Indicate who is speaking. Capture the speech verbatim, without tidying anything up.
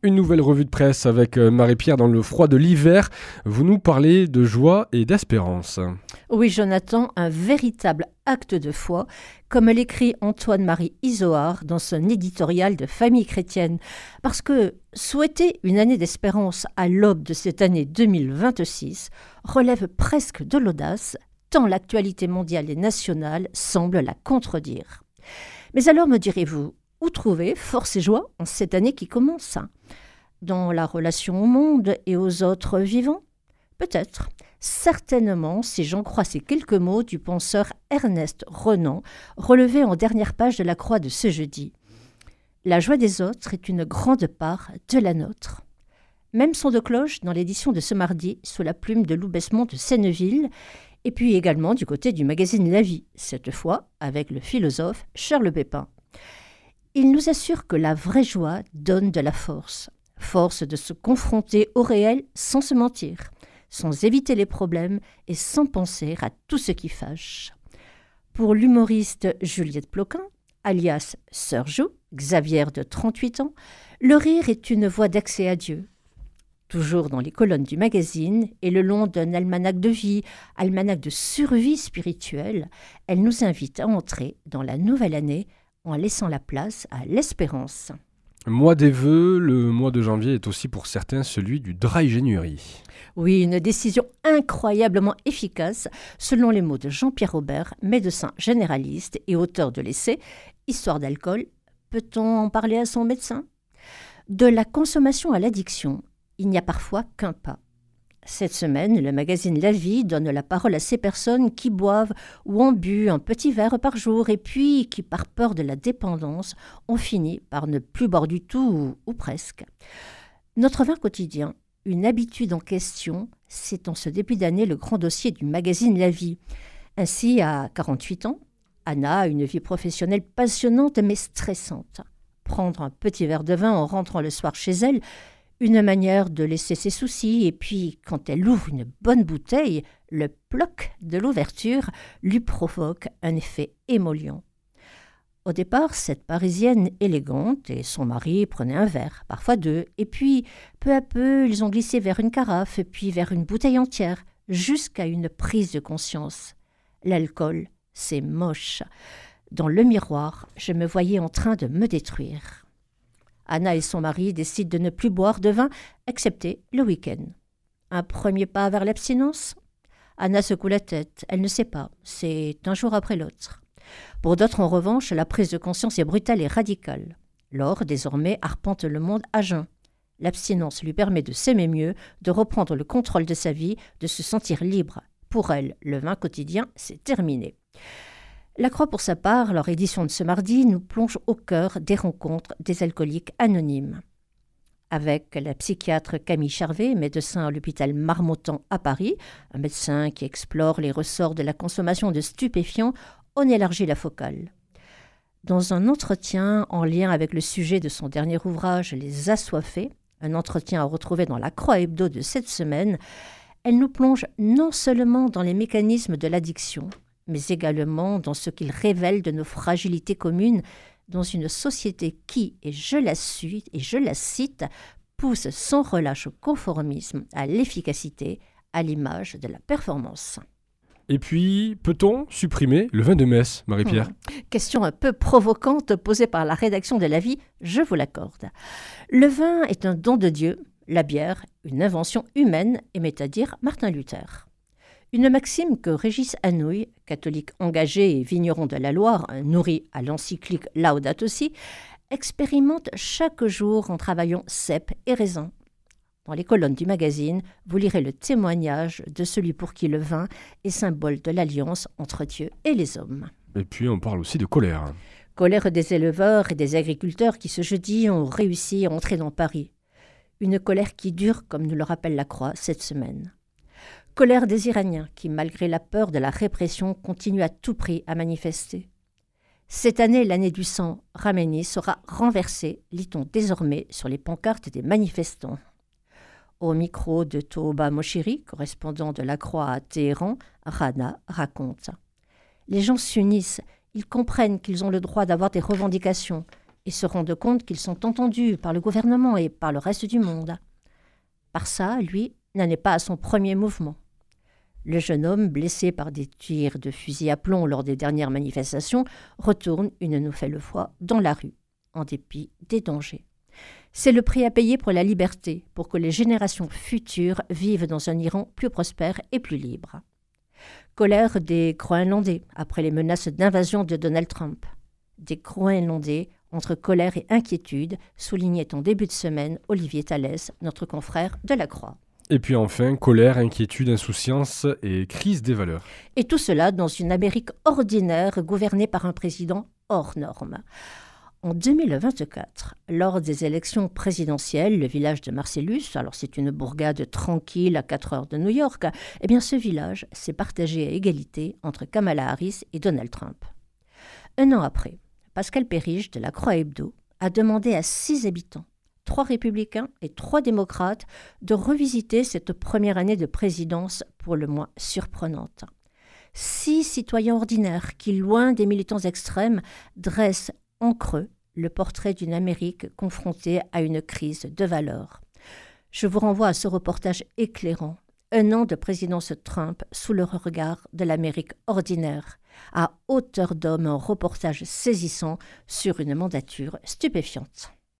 Speaker 1: Une nouvelle revue de presse avec Marie-Pierre dans le froid de l'hiver. Vous nous parlez de joie et d'espérance.
Speaker 2: Oui, Jonathan, un véritable acte de foi, comme l'écrit Antoine-Marie Izoard dans son éditorial de Famille chrétienne. Parce que souhaiter une année d'espérance à l'aube de cette année deux mille vingt-six relève presque de l'audace, tant l'actualité mondiale et nationale semble la contredire. Mais alors, me direz-vous, où trouver force et joie en cette année qui commence? Dans la relation au monde et aux autres vivants? Peut-être. Certainement, si j'en crois ces quelques mots du penseur Ernest Renan, relevés en dernière page de la Croix de ce jeudi. La joie des autres est une grande part de la nôtre. Même son de cloche dans l'édition de ce mardi, sous la plume de Lou Besmont de Senneville, et puis également du côté du magazine La Vie, cette fois avec le philosophe Charles Pépin. Il nous assure que la vraie joie donne de la force. Force de se confronter au réel sans se mentir, sans éviter les problèmes et sans penser à tout ce qui fâche. Pour l'humoriste Juliette Ploquin, alias Sœur Jou, Xavier de trente-huit ans, le rire est une voie d'accès à Dieu. Toujours dans les colonnes du magazine et le long d'un almanach de vie, almanach de survie spirituelle, elle nous invite à entrer dans la nouvelle année en laissant la place à l'espérance.
Speaker 1: Mois des vœux, le mois de janvier est aussi pour certains celui du dry January.
Speaker 2: Oui, une décision incroyablement efficace, selon les mots de Jean-Pierre Robert, médecin généraliste et auteur de l'essai « Histoire d'alcool, peut-on en parler à son médecin ?» De la consommation à l'addiction, il n'y a parfois qu'un pas. Cette semaine, le magazine La Vie donne la parole à ces personnes qui boivent ou ont bu un petit verre par jour et puis qui, par peur de la dépendance, ont fini par ne plus boire du tout ou, ou presque. Notre vin quotidien, une habitude en question, c'est en ce début d'année le grand dossier du magazine La Vie. Ainsi, à quarante-huit ans, Anna a une vie professionnelle passionnante mais stressante. Prendre un petit verre de vin en rentrant le soir chez elle, une manière de laisser ses soucis, et puis, quand elle ouvre une bonne bouteille, le ploc de l'ouverture lui provoque un effet émollient. Au départ, cette Parisienne élégante et son mari prenaient un verre, parfois deux, et puis, peu à peu, ils ont glissé vers une carafe, puis vers une bouteille entière, jusqu'à une prise de conscience. L'alcool, c'est moche. Dans le miroir, je me voyais en train de me détruire. Anna et son mari décident de ne plus boire de vin, excepté le week-end. Un premier pas vers l'abstinence? Anna secoue la tête, elle ne sait pas, c'est un jour après l'autre. Pour d'autres, en revanche, la prise de conscience est brutale et radicale. Laure, désormais, arpente le monde à jeun. L'abstinence lui permet de s'aimer mieux, de reprendre le contrôle de sa vie, de se sentir libre. Pour elle, le vin quotidien, c'est terminé. La Croix, pour sa part, leur édition de ce mardi, nous plonge au cœur des rencontres des alcooliques anonymes. Avec la psychiatre Camille Charvet, médecin à l'hôpital Marmottan à Paris, un médecin qui explore les ressorts de la consommation de stupéfiants, on élargit la focale. Dans un entretien en lien avec le sujet de son dernier ouvrage « Les assoiffés », un entretien à retrouver dans la Croix Hebdo de cette semaine, elle nous plonge non seulement dans les mécanismes de l'addiction, mais également dans ce qu'il révèle de nos fragilités communes dans une société qui, et je la cite, et je la cite, pousse sans relâche au conformisme, à l'efficacité, à l'image de la performance.
Speaker 1: Et puis, peut-on supprimer le vin de messe, Marie-Pierre ?
Speaker 2: Mmh. Question un peu provocante posée par la rédaction de La Vie, je vous l'accorde. Le vin est un don de Dieu, la bière, une invention humaine, aimait à dire Martin Luther. Une maxime que Régis Anouilh, catholique engagé et vigneron de la Loire, nourri à l'encyclique Laudato Si, expérimente chaque jour en travaillant cèpe et raisin. Dans les colonnes du magazine, vous lirez le témoignage de celui pour qui le vin est symbole de l'alliance entre Dieu et les hommes.
Speaker 1: Et puis on parle aussi de colère.
Speaker 2: Colère des éleveurs et des agriculteurs qui ce jeudi ont réussi à entrer dans Paris. Une colère qui dure, comme nous le rappelle la Croix, cette semaine. Colère des Iraniens qui, malgré la peur de la répression, continuent à tout prix à manifester. Cette année, l'année du sang, Khamenei sera renversé, lit-on désormais sur les pancartes des manifestants. Au micro de Toba Moshiri, correspondant de la Croix à Téhéran, Rana raconte. Les gens s'unissent, ils comprennent qu'ils ont le droit d'avoir des revendications Ils se rendent compte qu'ils sont entendus par le gouvernement et par le reste du monde. Barça, lui, n'en est pas à son premier mouvement. Le jeune homme, blessé par des tirs de fusil à plomb lors des dernières manifestations, retourne une nouvelle fois dans la rue, en dépit des dangers. C'est le prix à payer pour la liberté, pour que les générations futures vivent dans un Iran plus prospère et plus libre. Colère des Groenlandais après les menaces d'invasion de Donald Trump. Des Groenlandais entre colère et inquiétude, soulignait en début de semaine Olivier Thalès, notre confrère de La Croix.
Speaker 1: Et puis enfin, colère, inquiétude, insouciance et crise des valeurs.
Speaker 2: Et tout cela dans une Amérique ordinaire gouvernée par un président hors norme. En deux mille vingt-quatre, lors des élections présidentielles, le village de Marcellus, alors c'est une bourgade tranquille à quatre heures de New York, eh bien ce village s'est partagé à égalité entre Kamala Harris et Donald Trump. Un an après, Pascal Périge de La Croix Hebdo a demandé à six habitants, trois républicains et trois démocrates, de revisiter cette première année de présidence pour le moins surprenante. Six citoyens ordinaires qui, loin des militants extrêmes, dressent en creux le portrait d'une Amérique confrontée à une crise de valeurs. Je vous renvoie à ce reportage éclairant, un an de présidence Trump sous le regard de l'Amérique ordinaire, à hauteur d'homme, un reportage saisissant sur une mandature stupéfiante.